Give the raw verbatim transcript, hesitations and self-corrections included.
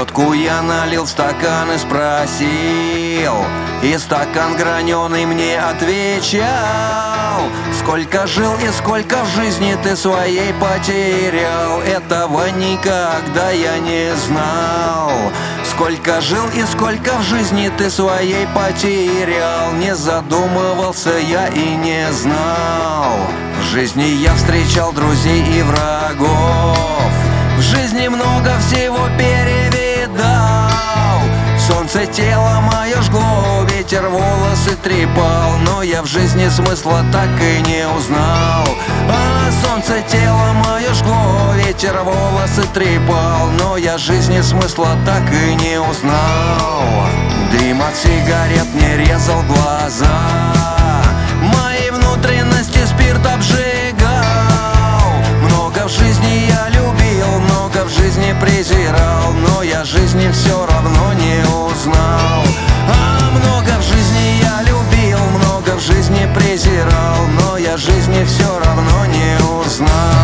Водку я налил в стакан и спросил, и стакан граненый мне отвечал: сколько жил и сколько в жизни ты своей потерял, этого никогда я не знал. Сколько жил и сколько в жизни ты своей потерял, не задумывался я и не знал. В жизни я встречал друзей и врагов, в жизни много всего перевидал. Солнце тело мое жгло, ветер волосы трепал, но я в жизни смысла так и не узнал. А солнце тело мое жгло, ветер волосы трепал, но я жизни смысла так и не узнал. Дым от сигарет мне резал глаза, мои внутренности спирт обжигал. Много в жизни я любил, много в жизни презирал, но я жизни все равно не узнал. А много в жизни я любил, много в жизни презирал, но я жизни все равно не узнал.